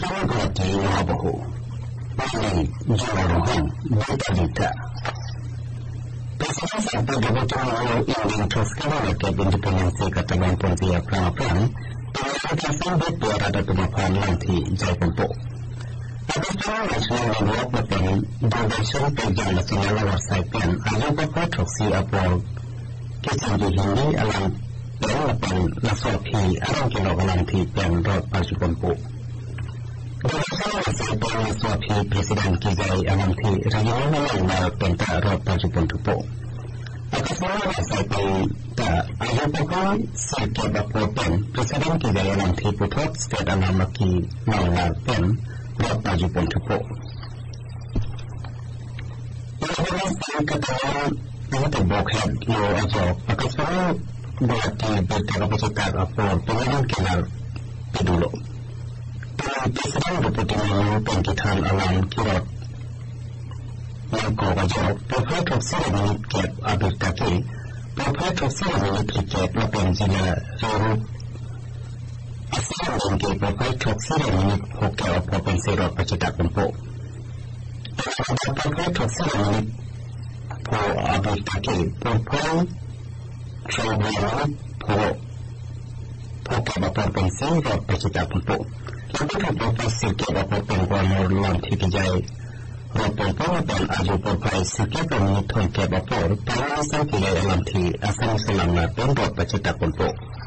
Anggota Wabahu Mali Jorohong Dita Presiden sampai Debutan Inding Toskala Rekab Independensi Katalan Pontianak Pelapan Pengaruh Sambut Berada Pemaparan Lanti Jai Pempo Atas Pengaruh Nasional Membuat Lepen Donation Pejalan Nasional Warsai Pen Ayam Bapak Troksi Apol Kisah di Hindi Alam Lepen Lasopi Alam Kilok Lanti Pen Rod Paju Pempo Donation Warsai Pen Lasopi Presiden Kizai Alamti Regional Penta Rod Paju Pempo Atas Pengaruh Warsai Pen Ayam Bapak Sirke Bapak Pen Presiden Kizai Alamti Putot State Alamaki Naular Pen Rod Paju Pempo Yang katakan Untuk bokhead lo aja akas pengaruh berarti berterapasikat apa pengaruh kilar pedulu Presiden Deputi Menlu Pengkitan Alam Kirot yang kau aja Profil Toksir Minit Kep Abir Taki Profil Toksir Minit Kep Lapen Jila Ruru Asal Mengke Profil Toksir Minit Hokel Provinsi Rot Pacitak Pempo Profil Toksir Minit Po Abir Taki Profil Toksir Po Hokel Provinsi Rot Pacitak Pempo Lalu Profil Sirke Bapak Pengguanur Lanti Kijai Rot Pempo dan Aju Profil Sirke Minit Hokel Bapak Pengawasan Kijai Lanti Asal Selam Lapen Rot Pacitak Pempo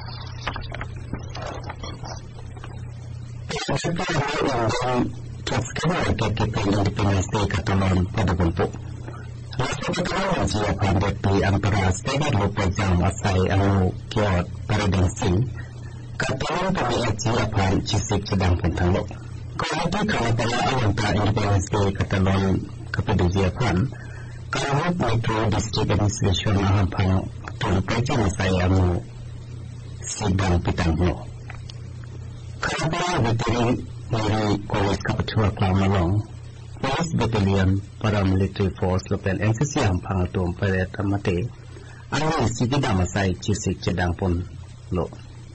Sekarang Toskala Rekab Independensi Katalan pada Pempo Rasa Katalan siap hadapi antara Steda Lupa Jam Asai Anu Kiot Paradensi Katalan Pemilik Siapan Cisip Sedang Pentanglo Kalau itu kalau pada Alanta Independensi Katalan Kepada Siapan Kalau Metro District Administration Ahampang Tun Pejam Asai Anu Sidang Pitanglo Kalau pada Veteri Dari Kolej Kapatua Klamalong Police Battalion Paramilitary Force Lepen NCC Ahampang Atum Peret Amate Anu Sikida Masai Cisip Sedang Pun Lo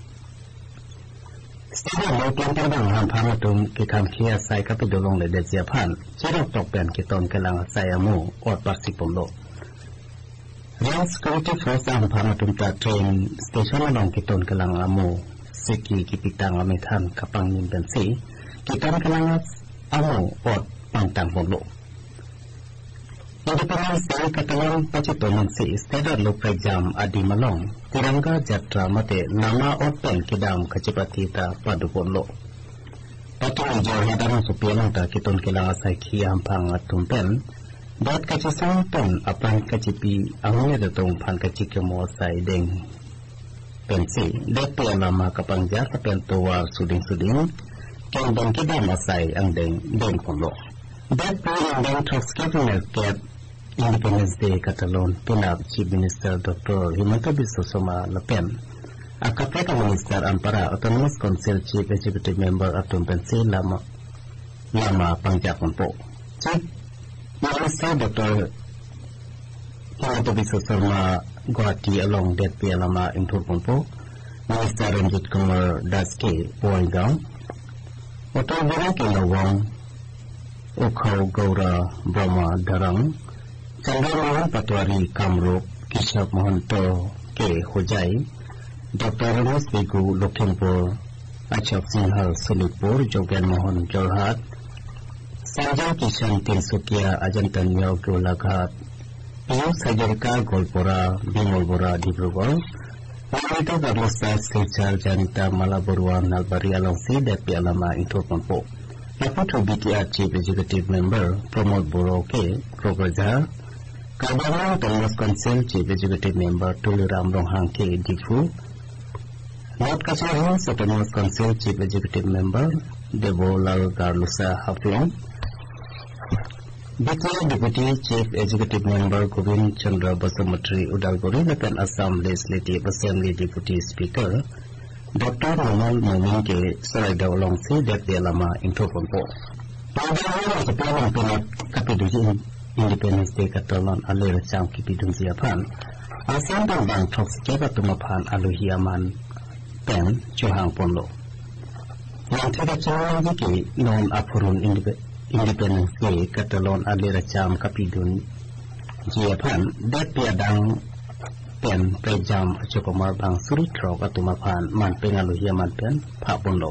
Setelah Lopan Terbang Ahampang Atum Kikam Kia Sai Kapidolong Ledet Siapan Cerok Tokpen Kiton Kelang Sai Amu Ot Parsik Pun Lo Real Security Force Ahampang Atum Ta Train Station Along Kiton Kelang Amu Siki Kipitang Ametan Kapang Nimbensi Kiton Kelang Amu Ot Pantang Pun Lo Independensi Katalan Pacitan Si Steda Lupa Jam Adi Malong Tirangga Jatra Mate Nama Open Kidam Kacipatita Padu Pun Lo Patung Jauh Hadaran Supianang Ta Kiton Kelang Asai Kiampang Atumpen Dat Kacasang Pun Apan Kacipi Angnya Datung Pan Kacikemo Asai Deng Pensi Depi Alama Kapangjar Kapentua Suding-Suding Kandang Kidam Asai Ang Deng Pun Lo Depi Ang Toskala Rekab Independence Day Catalan Pinap Chief Minister Dr. Himanta Biswa Soma Lepen Akapeka Minister Ampara Autonomous Council Chief Executive Member Atum Pensi Lama Pangjak Pempo Chief Minister Dr. Himanta Biswa Soma Guwahati Along Depi Alama Intur Pempo Minister Ranjit Kumar Daske Boygang Otor Bora Kilawang Ukhau Gaura Brahma Darang Chandra Patwari Kamrup Kishap Mohanto K. Hojai Dr. Ramesh Bigu Lokhimpur Achak Singhal Solipur Jogen Mohan Jorhat Sanjay Kishan Tinsukia Ajantan Yau Golaghat Piyuk Sajarka Golpura Bimol Bora Dibrugarh Wanita Barlosa Silchar Janita Malaburwa Nalbari Alongsi Depi Alama Intur Pempo Laputu BTR Chief Executive Member Pramod Boro K. Prograjar Kadang Autonomous Council Chief Executive Member Tuliram Ronghang K. Difu North Kachar Hills Autonomous Council Chief Executive Member Debo Lal Garlusa Haflong BTR Deputy Chief Executive Member Govind Chandra Basamatri Udalguri Lepen Assam Legislative Assembly Deputy Speaker Dr. Nomal Momin K. Saraida Olongsi Depi Alama Intur Pempo Pada Kepulauan Pinap Kapidujin Independence Day Katalan Alir Cang Kipidun Siapan Asam Bang Troks Keba Tumapan Aluhiaman Pen Johang Pon Lo yang tidak jauh lagi non apurun independence day katalon alira jam kapidun jiapan dat piadang pen prejam acukomar bang suritro katumapan man pengaluhia man pen papunlo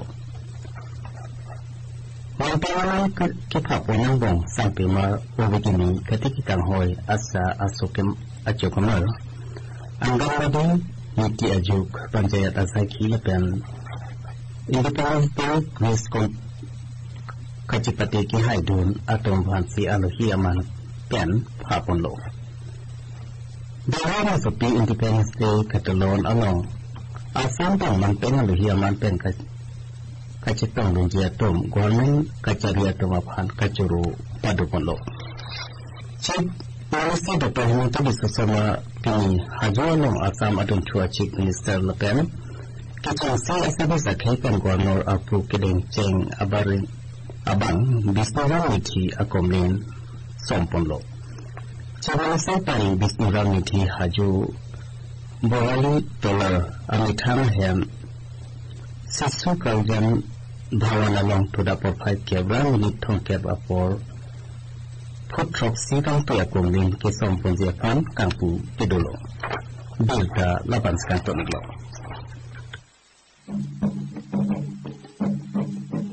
man pengalan ke papunang bong sampai mar wabigini ketikitang hoy asa asukem acukomar anggang labing niti ajuk panjayat asaki pen Independence Day Miskon Kacipati ki haidun atom vansi aluhi aman pen papunlo. Dahara sepi Independence Day katalon along asam pang man pen aluhi aman pen kacitong lunji atom guamen kacari atom apan kacuru padupunlo. Cik Malaysia dapat minta disesama pini hajuanong asam adun chua Chief Minister Lepen Kecil saya asal kan Gubernur Apu Kedeng Ceng Abang bisnisran niti akomlin somponlo. Cawan saya paling bisnisran niti haju $2 amitan hem sesu kaujan bhawana long to dapat 5 kebra minit thong keb apor putrok sidang to akomlin ke sompon jepan kangpu pedolo. Delta 8 kanton lo.